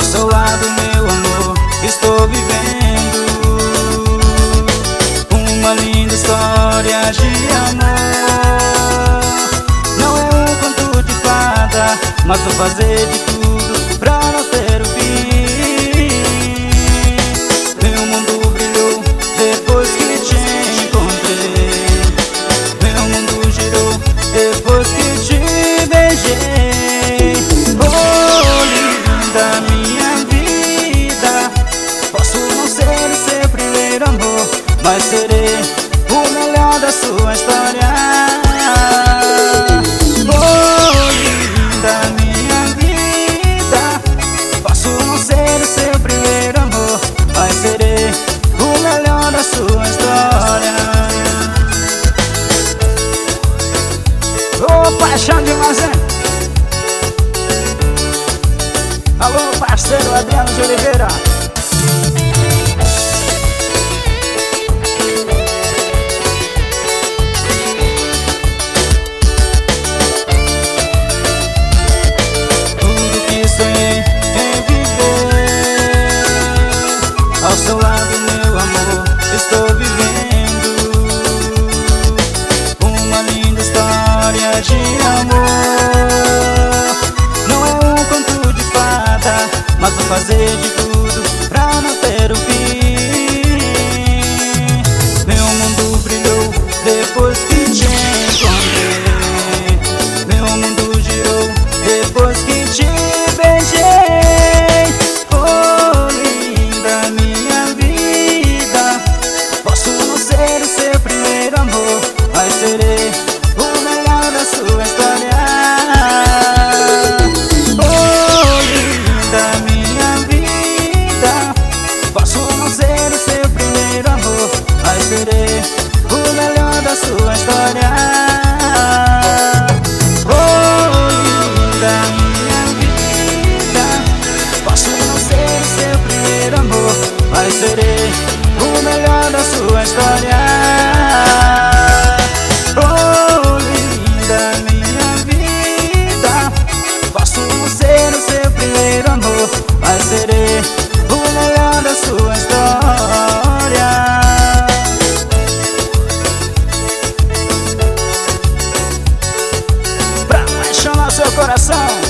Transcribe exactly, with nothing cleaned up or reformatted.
seu lado, meu amor, estou vivendo uma linda história de amor. Não é um conto de fada, mas vou fazer de tudo pra não ter o fim. Meu mundo brilhou depois que te encontrei. Meu mundo girou depois que te beijei. Oh, linda minha vida, posso não ser o seu primeiro amor, mas serei o melhor da sua história. Oh, linda minha vida, posso não ser o seu primeiro amor, mas serei o melhor da sua história. Ô, oh, paixão demais, hein? Alô, parceiro Adriano de Oliveira. Tudo que sonhei em viver ao seu lado, meu amor, estou vivendo uma linda história de amor. Não é um conto de fada, mas vou fazer de tudo pra não ter o fim. Meu mundo brilhou depois que te encontrei. Meu mundo girou depois que te beijei. Oh, linda minha vida, posso não ser o seu primeiro amor, mas serei o melhor da sua história. Oh, linda minha vida, posso não ser o seu primeiro amor, mas serei o melhor da sua história. Oh, linda minha vida, posso não ser o seu primeiro amor, mas serei o melhor da sua história. Oh, linda minha vida, posso não ser o seu primeiro amor, mas serei o melhor da sua história. Pra apaixonar seu coração.